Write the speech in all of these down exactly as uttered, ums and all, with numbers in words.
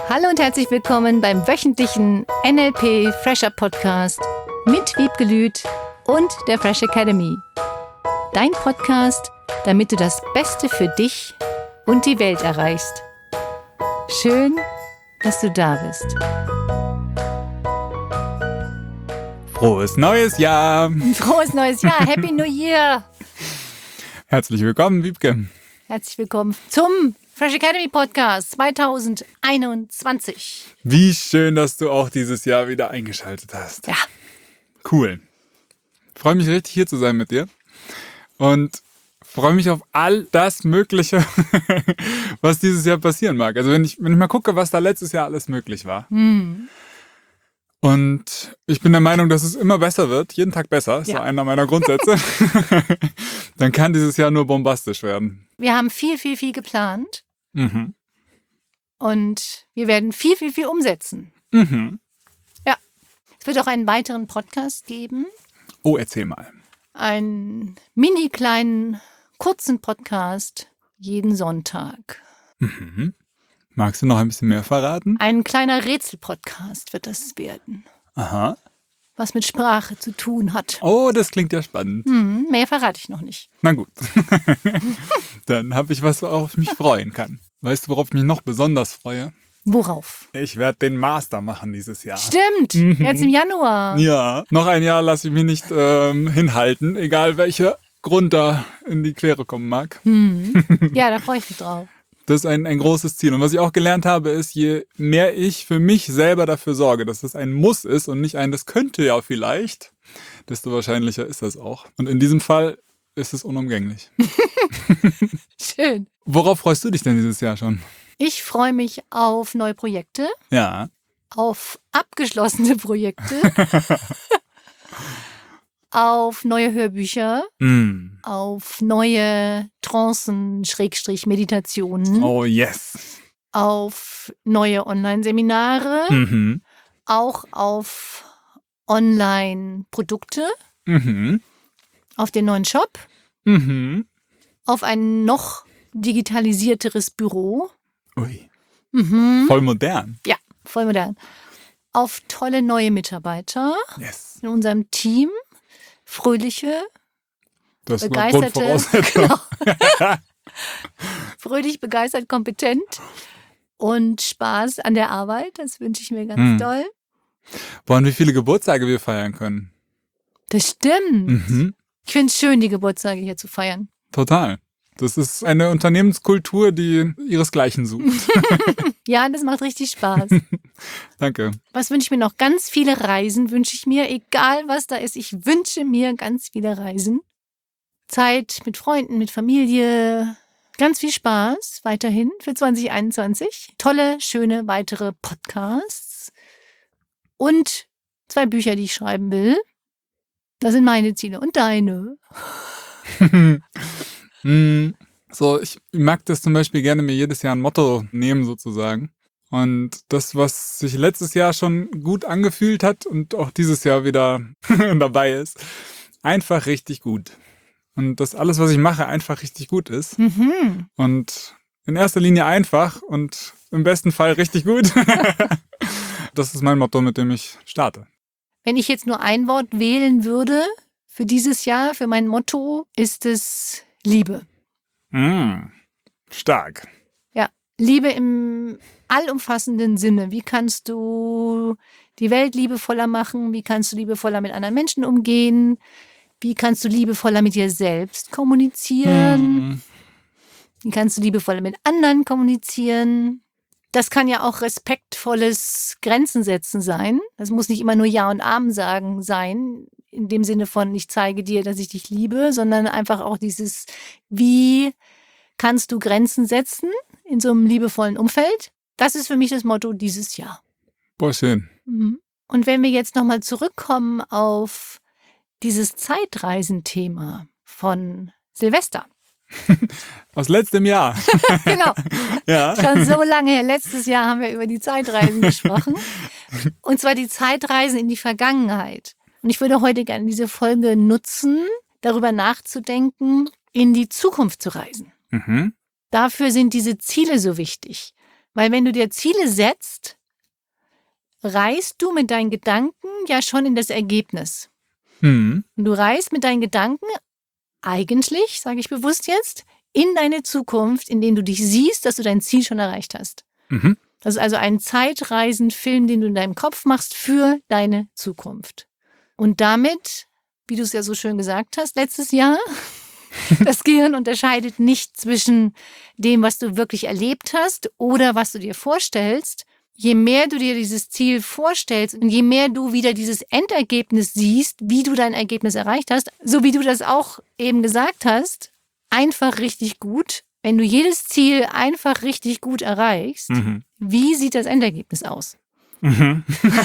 Hallo und herzlich willkommen beim wöchentlichen N L P Fresher Podcast mit Wiebke Lüth und der Fresh Academy. Dein Podcast, damit du das Beste für dich und die Welt erreichst. Schön, dass du da bist. Frohes neues Jahr! Frohes neues Jahr! Happy New Year! Herzlich willkommen, Wiebke. Herzlich willkommen zum Fresh Academy Podcast zwanzig einundzwanzig. Wie schön, dass du auch dieses Jahr wieder eingeschaltet hast. Ja. Cool. Freue mich richtig, hier zu sein mit dir. Und freue mich auf all das Mögliche, was dieses Jahr passieren mag. Also wenn ich, wenn ich mal gucke, was da letztes Jahr alles möglich war. Hm. Und ich bin der Meinung, dass es immer besser wird, jeden Tag besser, ist Ja. so einer meiner Grundsätze. Dann kann dieses Jahr nur bombastisch werden. Wir haben viel, viel, viel geplant Mhm. und wir werden viel, viel, viel umsetzen. Mhm. Es wird auch einen weiteren Podcast geben, Oh, erzähl mal. einen mini kleinen, kurzen Podcast jeden Sonntag. Mhm. Magst du noch ein bisschen mehr verraten? Ein kleiner Rätsel-Podcast wird das werden, Aha. was mit Sprache zu tun hat. Oh, das klingt ja spannend. Hm, mehr verrate ich noch nicht. Na gut. Dann habe ich was, worauf ich mich freuen kann. Weißt du, worauf ich mich noch besonders freue? Worauf? Ich werde den Master machen dieses Jahr. Stimmt, jetzt im Januar. Ja, noch ein Jahr lasse ich mich nicht ähm, hinhalten, egal welcher Grund da in die Quere kommen mag. Hm. Ja, da freue ich mich drauf. Das ist ein, ein großes Ziel. Und was ich auch gelernt habe, ist, je mehr ich für mich selber dafür sorge, dass das ein Muss ist und nicht ein, das könnte ja vielleicht, desto wahrscheinlicher ist das auch. Und in diesem Fall ist es unumgänglich. Schön. Worauf freust du dich denn dieses Jahr schon? Ich freue mich auf neue Projekte, Ja. auf abgeschlossene Projekte, auf neue Hörbücher, Mm. auf neue Trancen, Schrägstrich Meditationen, Oh yes. auf neue Online-Seminare, Mhm. auch auf Online-Produkte, Mhm. auf den neuen Shop, Mhm. auf ein noch digitalisierteres Büro. Ui. Mhm. Voll modern. Ja, voll modern. Auf tolle neue Mitarbeiter Yes. in unserem Team. Fröhliche, Das war begeisterte, Grundvoraussetzung. genau. fröhlich, begeistert, kompetent und Spaß an der Arbeit. Das wünsche ich mir ganz Hm. doll. Boah, und wie viele Geburtstage wir feiern können. Das stimmt. Mhm. Ich finde es schön, die Geburtstage hier zu feiern. Total. Das ist eine Unternehmenskultur, die ihresgleichen sucht. Ja, das macht richtig Spaß. Danke. Was wünsche ich mir noch? Ganz viele Reisen wünsche ich mir, egal was da ist. Ich wünsche mir ganz viele Reisen. Zeit mit Freunden, mit Familie. Ganz viel Spaß weiterhin für zwanzig einundzwanzig. Tolle, schöne weitere Podcasts. Und zwei Bücher, die ich schreiben will. Das sind meine Ziele. Und deine? Mm, So, ich mag das zum Beispiel gerne mir jedes Jahr ein Motto nehmen sozusagen. Und das, was sich letztes Jahr schon gut angefühlt hat und auch dieses Jahr wieder dabei ist, einfach richtig gut. Und dass alles, was ich mache, einfach richtig gut ist. Mhm. Und in erster Linie einfach und im besten Fall richtig gut. Das ist mein Motto, mit dem ich starte. Wenn ich jetzt nur ein Wort wählen würde für dieses Jahr, für mein Motto, ist es Liebe. Mm, stark. Ja, Liebe im allumfassenden Sinne. Wie kannst du die Welt liebevoller machen? Wie kannst du liebevoller mit anderen Menschen umgehen? Wie kannst du liebevoller mit dir selbst kommunizieren? Mm, Wie kannst du liebevoller mit anderen kommunizieren? Das kann ja auch respektvolles Grenzen setzen sein. Das muss nicht immer nur Ja und Amen sagen sein, in dem Sinne von, ich zeige dir, dass ich dich liebe, sondern einfach auch dieses, wie kannst du Grenzen setzen in so einem liebevollen Umfeld? Das ist für mich das Motto dieses Jahr. boah, schön. Mhm. Und wenn wir jetzt nochmal zurückkommen auf dieses Zeitreisenthema von Silvester. Aus letztem Jahr. Genau. Ja. Schon so lange her. Letztes Jahr haben wir über die Zeitreisen gesprochen. Und zwar die Zeitreisen in die Vergangenheit. Und ich würde heute gerne diese Folge nutzen, darüber nachzudenken, in die Zukunft zu reisen. Mhm. Dafür sind diese Ziele so wichtig. Weil wenn du dir Ziele setzt, reist du mit deinen Gedanken ja schon in das Ergebnis. Mhm. Und du reist mit deinen Gedanken eigentlich, sage ich bewusst jetzt, in deine Zukunft, in dem du dich siehst, dass du dein Ziel schon erreicht hast. Mhm. Das ist also ein Zeitreisenfilm, den du in deinem Kopf machst für deine Zukunft. Und damit, wie du es ja so schön gesagt hast, letztes Jahr, das Gehirn unterscheidet nicht zwischen dem, was du wirklich erlebt hast oder was du dir vorstellst. Je mehr du dir dieses Ziel vorstellst und je mehr du wieder dieses Endergebnis siehst, wie du dein Ergebnis erreicht hast, so wie du das auch eben gesagt hast, einfach richtig gut. Wenn du jedes Ziel einfach richtig gut erreichst, Mhm. wie sieht das Endergebnis aus? Mhm.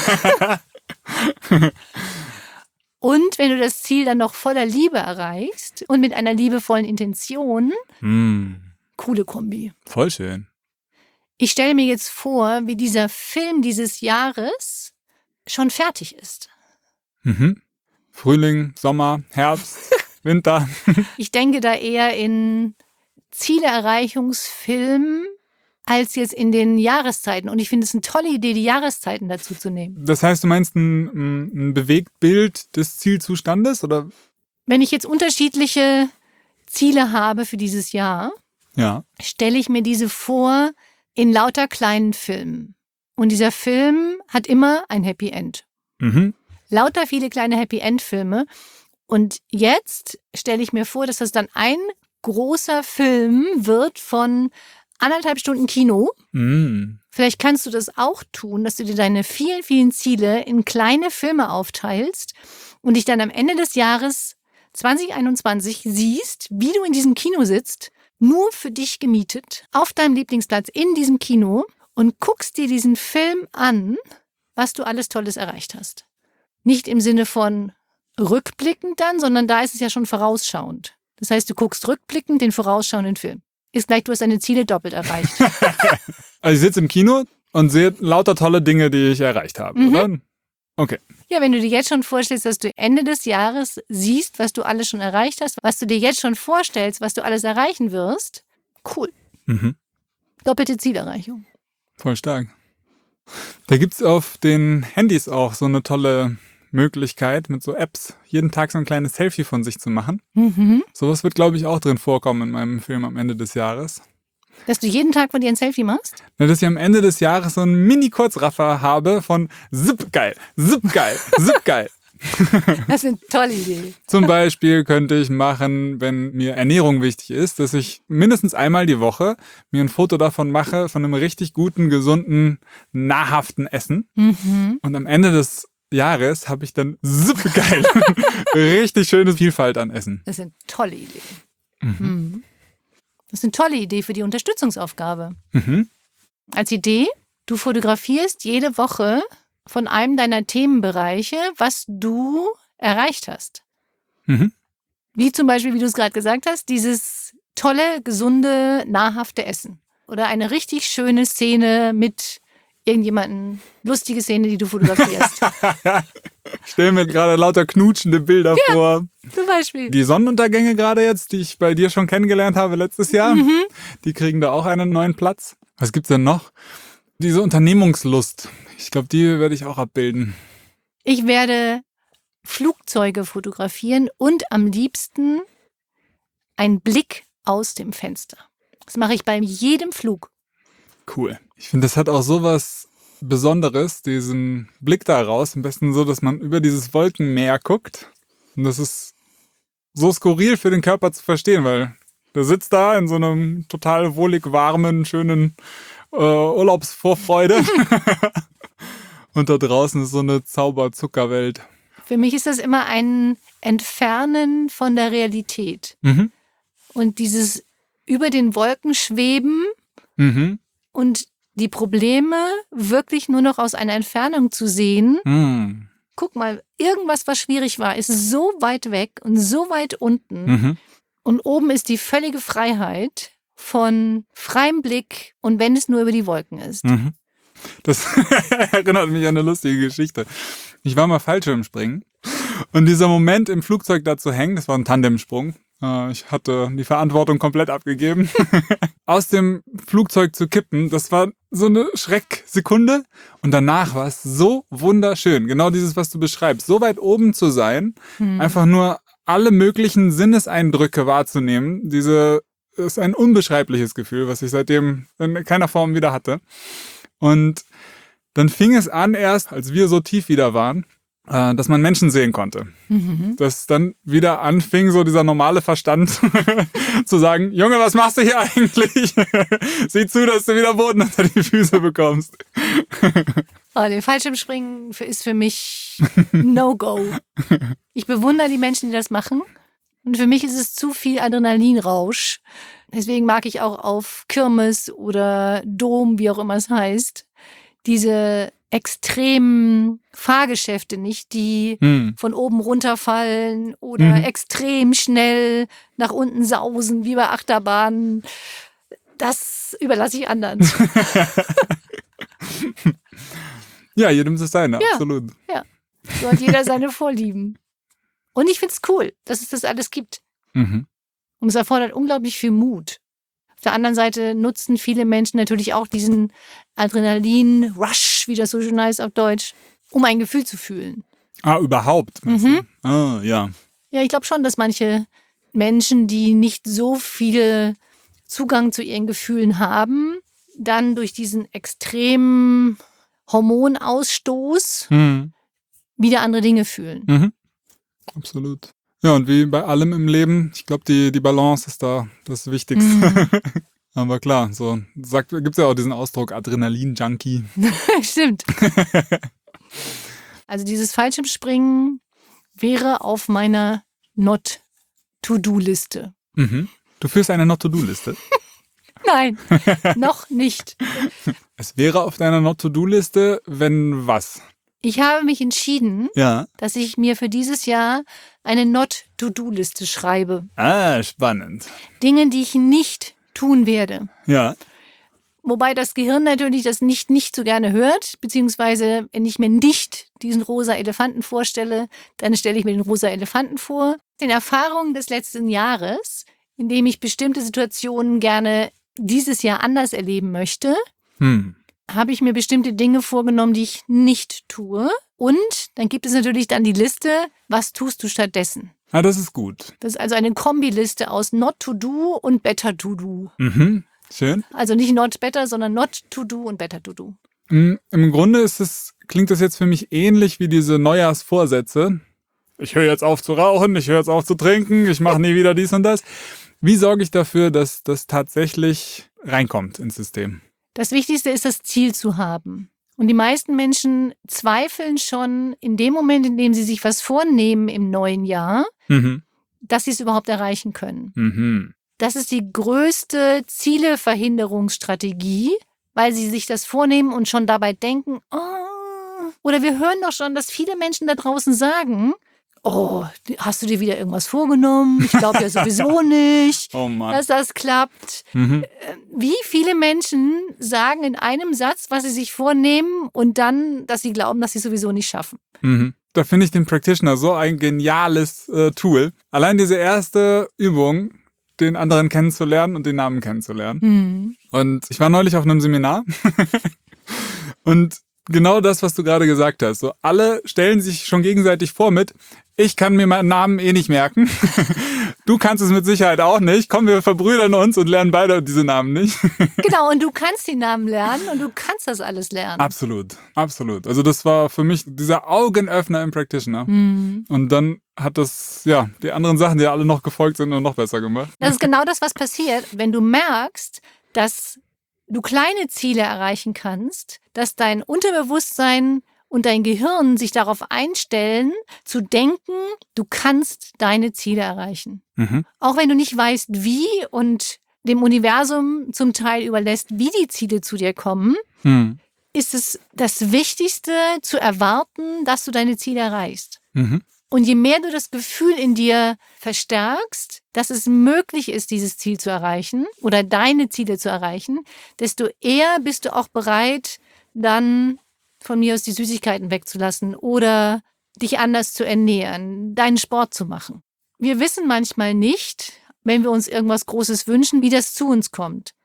Und wenn du das Ziel dann noch voller Liebe erreichst und mit einer liebevollen Intention, Mhm. coole Kombi. Voll schön. Ich stelle mir jetzt vor, wie dieser Film dieses Jahres schon fertig ist. Mhm. Frühling, Sommer, Herbst, Winter. Ich denke da eher in Zielerreichungsfilmen als jetzt in den Jahreszeiten. Und ich finde es eine tolle Idee, die Jahreszeiten dazu zu nehmen. Das heißt, du meinst ein, ein Bewegtbild des Zielzustandes, oder? Wenn ich jetzt unterschiedliche Ziele habe für dieses Jahr, Ja. stelle ich mir diese vor in lauter kleinen Filmen. Und dieser Film hat immer ein Happy End. Mhm. Lauter viele kleine Happy End Filme. Und jetzt stelle ich mir vor, dass das dann ein großer Film wird von anderthalb Stunden Kino. Mhm. Vielleicht kannst du das auch tun, dass du dir deine vielen, vielen Ziele in kleine Filme aufteilst und dich dann am Ende des Jahres zwanzig einundzwanzig siehst, wie du in diesem Kino sitzt, nur für dich gemietet, auf deinem Lieblingsplatz in diesem Kino und guckst dir diesen Film an, was du alles Tolles erreicht hast. Nicht im Sinne von rückblickend dann, sondern da ist es ja schon vorausschauend. Das heißt, du guckst rückblickend den vorausschauenden Film. Ist gleich, du hast deine Ziele doppelt erreicht. Also ich sitze im Kino und sehe lauter tolle Dinge, die ich erreicht habe, Mhm. oder? Okay. Ja, wenn du dir jetzt schon vorstellst, dass du Ende des Jahres siehst, was du alles schon erreicht hast, was du dir jetzt schon vorstellst, was du alles erreichen wirst, cool. Mhm. Doppelte Zielerreichung. Voll stark. Da gibt's auf den Handys auch so eine tolle Möglichkeit, mit so Apps jeden Tag so ein kleines Selfie von sich zu machen. Mhm. Sowas wird, glaube ich, auch drin vorkommen in meinem Film am Ende des Jahres. Dass du jeden Tag von dir ein Selfie machst? Na, dass ich am Ende des Jahres so einen Mini-Kurzraffer habe von Zip geil, Zip geil, Zip geil. Das ist eine tolle Idee. Zum Beispiel könnte ich machen, wenn mir Ernährung wichtig ist, dass ich mindestens einmal die Woche mir ein Foto davon mache, von einem richtig guten, gesunden, nahrhaften Essen. Mhm. Und am Ende des Jahres habe ich dann super geil. Richtig schöne Vielfalt an Essen. Das ist eine tolle Idee. Mhm. Mhm. Das ist eine tolle Idee für die Unterstützungsaufgabe. Mhm. Als Idee, du fotografierst jede Woche von einem deiner Themenbereiche, was du erreicht hast. Mhm. Wie zum Beispiel, wie du es gerade gesagt hast, dieses tolle, gesunde, nahrhafte Essen. Oder eine richtig schöne Szene mit irgendjemandem, lustige Szene, die du fotografierst. Ich stelle mir gerade lauter knutschende Bilder Ja. vor. Zum Beispiel. Die Sonnenuntergänge gerade jetzt, die ich bei dir schon kennengelernt habe letztes Jahr, Mhm. die kriegen da auch einen neuen Platz. Was gibt's denn noch? Diese Unternehmungslust. Ich glaube, die werde ich auch abbilden. Ich werde Flugzeuge fotografieren und am liebsten einen Blick aus dem Fenster. Das mache ich bei jedem Flug. Cool. Ich finde, das hat auch sowas Besonderes, diesen Blick da raus. Am besten so, dass man über dieses Wolkenmeer guckt. Und das ist so skurril für den Körper zu verstehen, weil der sitzt da in so einem total wohlig warmen, schönen äh, Urlaubsvorfreude. Und da draußen ist so eine Zauberzuckerwelt. Für mich ist das immer ein Entfernen von der Realität. Mhm. Und dieses über den Wolken schweben Mhm. und die Probleme wirklich nur noch aus einer Entfernung zu sehen. Mhm. Guck mal, irgendwas, was schwierig war, ist so weit weg und so weit unten. Mhm. Und oben ist die völlige Freiheit von freiem Blick und wenn es nur über die Wolken ist. Mhm. Das erinnert mich an eine lustige Geschichte. Ich war mal Fallschirmspringen und dieser Moment im Flugzeug da zu hängen, das war ein Tandemsprung. Äh, Ich hatte die Verantwortung komplett abgegeben. Aus dem Flugzeug zu kippen, das war so eine Schrecksekunde und danach war es so wunderschön. Genau dieses, was du beschreibst. So weit oben zu sein, hm. einfach nur alle möglichen Sinneseindrücke wahrzunehmen. Diese ist ein unbeschreibliches Gefühl, was ich seitdem in keiner Form wieder hatte. Und dann fing es an erst, als wir so tief wieder waren, äh, dass man Menschen sehen konnte. Mhm. Dass dann wieder anfing, so dieser normale Verstand zu sagen, Junge, was machst du hier eigentlich? Sieh zu, dass du wieder Boden unter die Füße bekommst. Oh, den Fallschirmspringen ist für mich No-Go. Ich bewundere die Menschen, die das machen. Und für mich ist es zu viel Adrenalinrausch. Deswegen mag ich auch auf Kirmes oder Dom, wie auch immer es heißt, diese extremen Fahrgeschäfte nicht, die hm. von oben runterfallen oder mhm. extrem schnell nach unten sausen, wie bei Achterbahnen. Das überlasse ich anderen. Ja, jedem das seine, ja, absolut. Ja, so hat jeder seine Vorlieben. Und ich finde es cool, dass es das alles gibt. Mhm. Und es erfordert unglaublich viel Mut. Auf der anderen Seite nutzen viele Menschen natürlich auch diesen Adrenalin-Rush, wie das so schön heißt auf Deutsch, um ein Gefühl zu fühlen. Ah, überhaupt? Mhm. Ah, ja. Ja, ich glaube schon, dass manche Menschen, die nicht so viel Zugang zu ihren Gefühlen haben, dann durch diesen extremen Hormonausstoß mhm. wieder andere Dinge fühlen. Mhm. Absolut. Ja, und wie bei allem im Leben, ich glaube, die, die Balance ist da das Wichtigste. Mhm. Aber klar, so gibt es ja auch diesen Ausdruck Adrenalin-Junkie. Stimmt. Also dieses Fallschirmspringen wäre auf meiner Not-To-Do-Liste. Mhm. Du führst eine Not-To-Do-Liste? Nein, noch nicht. Es wäre auf deiner Not-To-Do-Liste, wenn was? Ich habe mich entschieden, ja. dass ich mir für dieses Jahr eine Not-To-Do-Liste schreibe. Ah, spannend. Dinge, die ich nicht tun werde. Ja. Wobei das Gehirn natürlich das nicht nicht so gerne hört, beziehungsweise wenn ich mir nicht diesen rosa Elefanten vorstelle, dann stelle ich mir den rosa Elefanten vor. Den Erfahrungen des letzten Jahres, in dem ich bestimmte Situationen gerne dieses Jahr anders erleben möchte, hm. habe ich mir bestimmte Dinge vorgenommen, die ich nicht tue. Und dann gibt es natürlich dann die Liste, was tust du stattdessen? Ah, das ist gut. Das ist also eine Kombiliste aus Not to Do und Better to Do. Mhm, schön. Also nicht Not Better, sondern Not to Do und Better to Do. Im Grunde ist es, klingt das jetzt für mich ähnlich wie diese Neujahrsvorsätze. Ich höre jetzt auf zu rauchen, ich höre jetzt auf zu trinken, ich mache nie wieder dies und das. Wie sorge ich dafür, dass das tatsächlich reinkommt ins System? Das Wichtigste ist, das Ziel zu haben. Und die meisten Menschen zweifeln schon in dem Moment, in dem sie sich was vornehmen im neuen Jahr, mhm. dass sie es überhaupt erreichen können. Mhm. Das ist die größte Zieleverhinderungsstrategie, weil sie sich das vornehmen und schon dabei denken, oh, oder wir hören doch schon, dass viele Menschen da draußen sagen, oh, hast du dir wieder irgendwas vorgenommen? Ich glaube ja sowieso nicht, oh Mann. dass das klappt. Mhm. Wie viele Menschen sagen in einem Satz, was sie sich vornehmen und dann, dass sie glauben, dass sie es sowieso nicht schaffen. Mhm. Da finde ich den Practitioner so ein geniales äh, Tool. Allein diese erste Übung, den anderen kennenzulernen und den Namen kennenzulernen. Mhm. Und ich war neulich auf einem Seminar und genau das, was du gerade gesagt hast. So, alle stellen sich schon gegenseitig vor mit, ich kann mir meinen Namen eh nicht merken. Du kannst es mit Sicherheit auch nicht. Komm, wir verbrüdern uns und lernen beide diese Namen nicht. Genau, und du kannst die Namen lernen und du kannst das alles lernen. Absolut, absolut. Also das war für mich dieser Augenöffner im Practitioner. Mhm. Und dann hat das, ja, die anderen Sachen, die alle noch gefolgt sind, nur noch besser gemacht. Das ist genau das, was passiert, wenn du merkst, dass du kleine Ziele erreichen kannst, dass dein Unterbewusstsein und dein Gehirn sich darauf einstellen, zu denken, du kannst deine Ziele erreichen. Mhm. Auch wenn du nicht weißt, wie und dem Universum zum Teil überlässt, wie die Ziele zu dir kommen, mhm. ist es das Wichtigste zu erwarten, dass du deine Ziele erreichst. Mhm. Und je mehr du das Gefühl in dir verstärkst, dass es möglich ist, dieses Ziel zu erreichen oder deine Ziele zu erreichen, desto eher bist du auch bereit, dann von mir aus die Süßigkeiten wegzulassen oder dich anders zu ernähren, deinen Sport zu machen. Wir wissen manchmal nicht, wenn wir uns irgendwas Großes wünschen, wie das zu uns kommt.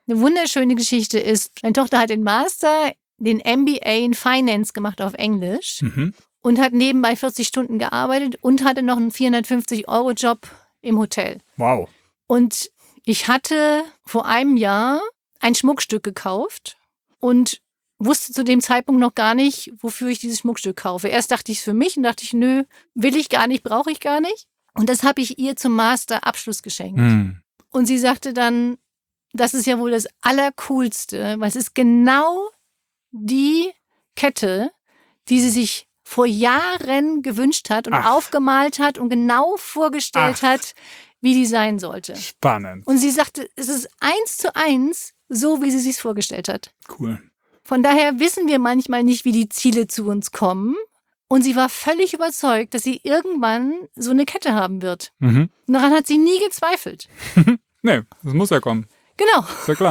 Eine wunderschöne Geschichte ist, meine Tochter hat den Master, den M B A in Finance gemacht auf Englisch Mhm. und hat nebenbei vierzig Stunden gearbeitet und hatte noch einen vierhundertfünfzig-Euro-Job im Hotel. Wow. Und ich hatte vor einem Jahr ein Schmuckstück gekauft und wusste zu dem Zeitpunkt noch gar nicht, wofür ich dieses Schmuckstück kaufe. Erst dachte ich es für mich und dachte ich, nö, will ich gar nicht, brauche ich gar nicht. Und das habe ich ihr zum Masterabschluss geschenkt. Hm. Und sie sagte dann, das ist ja wohl das Allercoolste, weil es ist genau die Kette, die sie sich vor Jahren gewünscht hat und Ach. aufgemalt hat und genau vorgestellt Ach. hat, wie die sein sollte. Spannend. Und sie sagte, es ist eins zu eins so, wie sie sich vorgestellt hat. Cool. Von daher wissen wir manchmal nicht, wie die Ziele zu uns kommen. Und sie war völlig überzeugt, dass sie irgendwann so eine Kette haben wird. Mhm. Und daran hat sie nie gezweifelt. Nee, das muss ja kommen. Genau. Ist ja klar.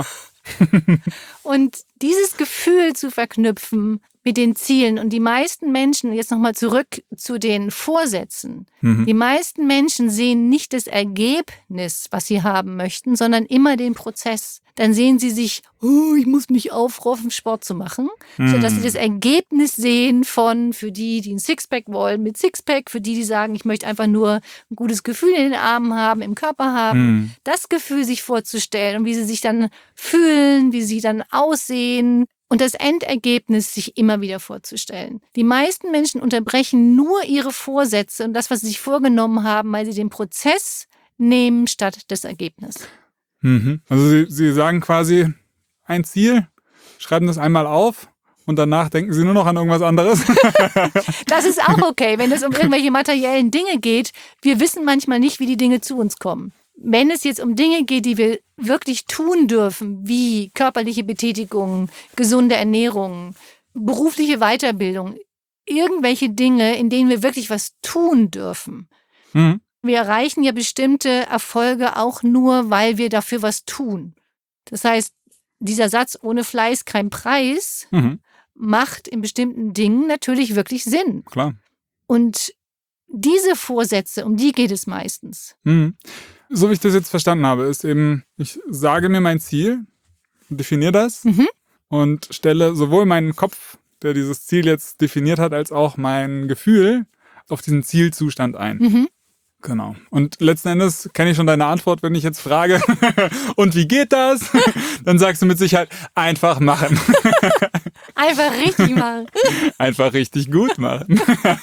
Und dieses Gefühl zu verknüpfen mit den Zielen und die meisten Menschen, jetzt nochmal zurück zu den Vorsätzen, Mhm. die meisten Menschen sehen nicht das Ergebnis, was sie haben möchten, sondern immer den Prozess. Dann sehen sie sich, oh, ich muss mich aufraffen, Sport zu machen, Mhm. sodass sie das Ergebnis sehen von, für die, die ein Sixpack wollen, mit Sixpack, für die, die sagen, ich möchte einfach nur ein gutes Gefühl in den Armen haben, im Körper haben, Mhm. das Gefühl sich vorzustellen und wie sie sich dann fühlen, wie sie dann aussehen und das Endergebnis sich immer wieder vorzustellen. Die meisten Menschen unterbrechen nur ihre Vorsätze und das, was sie sich vorgenommen haben, weil sie den Prozess nehmen statt das Ergebnis. Mhm. Also Sie, Sie sagen quasi ein Ziel, schreiben das einmal auf und danach denken Sie nur noch an irgendwas anderes. Das ist auch okay, wenn es um irgendwelche materiellen Dinge geht. Wir wissen manchmal nicht, wie die Dinge zu uns kommen. Wenn es jetzt um Dinge geht, die wir wirklich tun dürfen, wie körperliche Betätigung, gesunde Ernährung, berufliche Weiterbildung, irgendwelche Dinge, in denen wir wirklich was tun dürfen. Mhm. Wir erreichen ja bestimmte Erfolge auch nur, weil wir dafür was tun. Das heißt, dieser Satz, ohne Fleiß kein Preis, Mhm. macht in bestimmten Dingen natürlich wirklich Sinn. Klar. Und diese Vorsätze, um die geht es meistens. Mhm. So wie ich das jetzt verstanden habe, ist eben, ich sage mir mein Ziel, definiere das Mhm. und stelle sowohl meinen Kopf, der dieses Ziel jetzt definiert hat, als auch mein Gefühl auf diesen Zielzustand ein. Mhm. Genau. Und letzten Endes kenne ich schon deine Antwort, wenn ich jetzt frage, und wie geht das? Dann sagst du mit Sicherheit, einfach machen. Einfach richtig machen. Einfach richtig gut machen.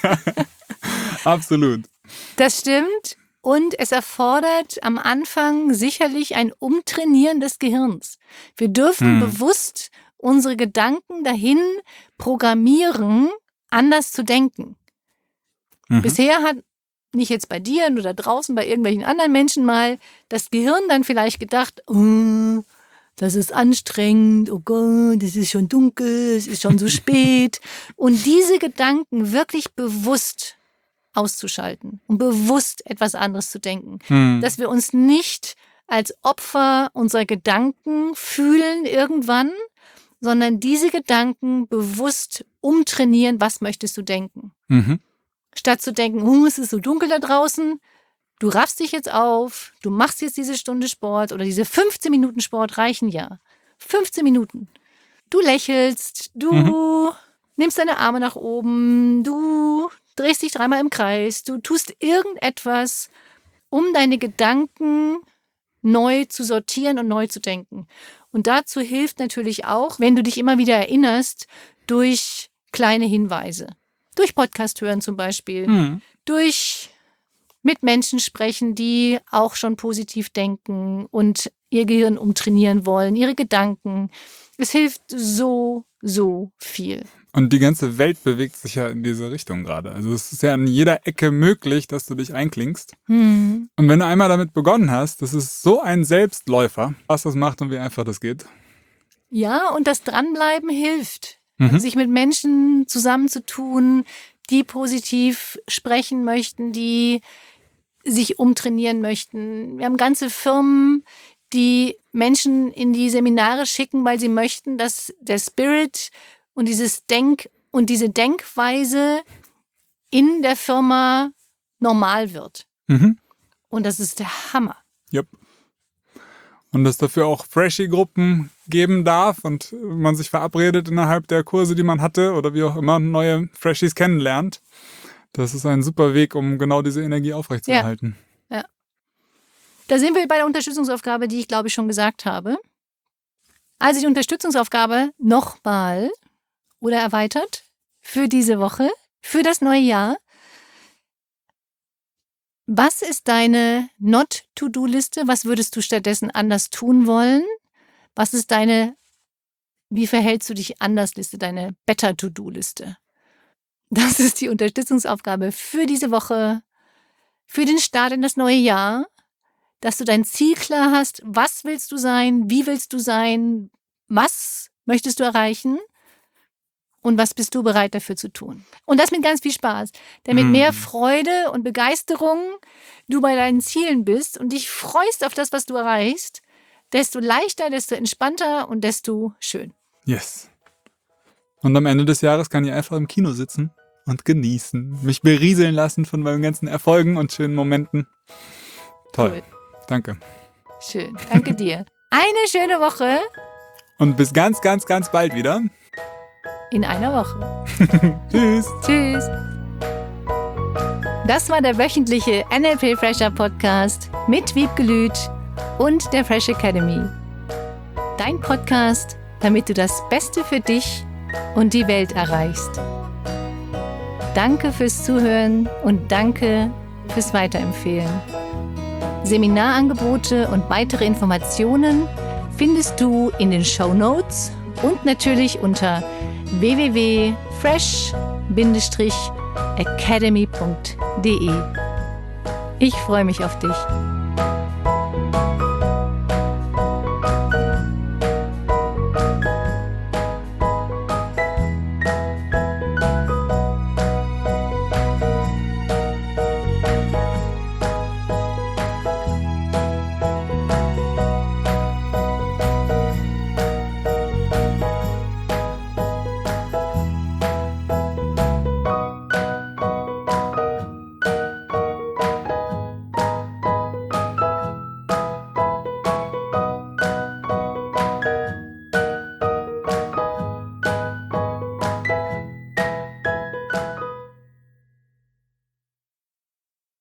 Absolut. Das stimmt. Und es erfordert am Anfang sicherlich ein Umtrainieren des Gehirns. Wir dürfen Hm. bewusst unsere Gedanken dahin programmieren, anders zu denken. Mhm. Bisher hat nicht jetzt bei dir oder draußen bei irgendwelchen anderen Menschen mal das Gehirn dann vielleicht gedacht, oh, das ist anstrengend, oh Gott, es ist schon dunkel, es ist schon so spät. Und diese Gedanken wirklich bewusst auszuschalten und bewusst etwas anderes zu denken. Hm. Dass wir uns nicht als Opfer unserer Gedanken fühlen irgendwann, sondern diese Gedanken bewusst umtrainieren, was möchtest du denken. Mhm. Statt zu denken, oh, es ist so dunkel da draußen, du raffst dich jetzt auf, du machst jetzt diese Stunde Sport oder diese fünfzehn Minuten Sport reichen ja. fünfzehn Minuten. Du lächelst, du Mhm. nimmst deine Arme nach oben, du drehst dich dreimal im Kreis, du tust irgendetwas, um deine Gedanken neu zu sortieren und neu zu denken. Und dazu hilft natürlich auch, wenn du dich immer wieder erinnerst, durch kleine Hinweise. Durch Podcast hören zum Beispiel, Mhm. durch mit Menschen sprechen, die auch schon positiv denken und ihr Gehirn umtrainieren wollen, ihre Gedanken. Es hilft so, so viel. Und die ganze Welt bewegt sich ja in diese Richtung gerade. Also es ist ja an jeder Ecke möglich, dass du dich einklingst. Hm. Und wenn du einmal damit begonnen hast, das ist so ein Selbstläufer, was das macht und wie einfach das geht. Ja, und das Dranbleiben hilft. Mhm. Sich mit Menschen zusammenzutun, die positiv sprechen möchten, die sich umtrainieren möchten. Wir haben ganze Firmen, die Menschen in die Seminare schicken, weil sie möchten, dass der Spirit und dieses Denk und diese Denkweise in der Firma normal wird. Mhm. Und das ist der Hammer. Yep. Und es dafür auch Freshie-Gruppen geben darf und man sich verabredet innerhalb der Kurse, die man hatte oder wie auch immer, neue Freshies kennenlernt. Das ist ein super Weg, um genau diese Energie aufrechtzuerhalten. Ja. ja. Da sind wir bei der Unterstützungsaufgabe, die ich glaube ich schon gesagt habe. Also die Unterstützungsaufgabe nochmal oder erweitert für diese Woche, für das neue Jahr. Was ist deine Not-To-Do-Liste? Was würdest du stattdessen anders tun wollen? Was ist deine, wie verhältst du dich anders Liste, deine Better-To-Do-Liste? Das ist die Unterstützungsaufgabe für diese Woche, für den Start in das neue Jahr, dass du dein Ziel klar hast. Was willst du sein? Wie willst du sein? Was möchtest du erreichen? Und was bist du bereit dafür zu tun? Und das mit ganz viel Spaß. Denn mit mehr Freude und Begeisterung du bei deinen Zielen bist und dich freust auf das, was du erreichst, desto leichter, desto entspannter und desto schön. Yes. Und am Ende des Jahres kann ich einfach im Kino sitzen und genießen. Mich berieseln lassen von meinen ganzen Erfolgen und schönen Momenten. Toll. Cool. Danke. Schön. Danke dir. Eine schöne Woche. Und bis ganz, ganz, ganz bald wieder. In einer Woche. Tschüss. Tschüss. Das war der wöchentliche N L P Fresher Podcast mit Wiebke Lüth und der Fresh Academy. Dein Podcast, damit du das Beste für dich und die Welt erreichst. Danke fürs Zuhören und danke fürs Weiterempfehlen. Seminarangebote und weitere Informationen findest du in den Shownotes und natürlich unter w w w punkt fresh academy punkt d e. Ich freue mich auf dich.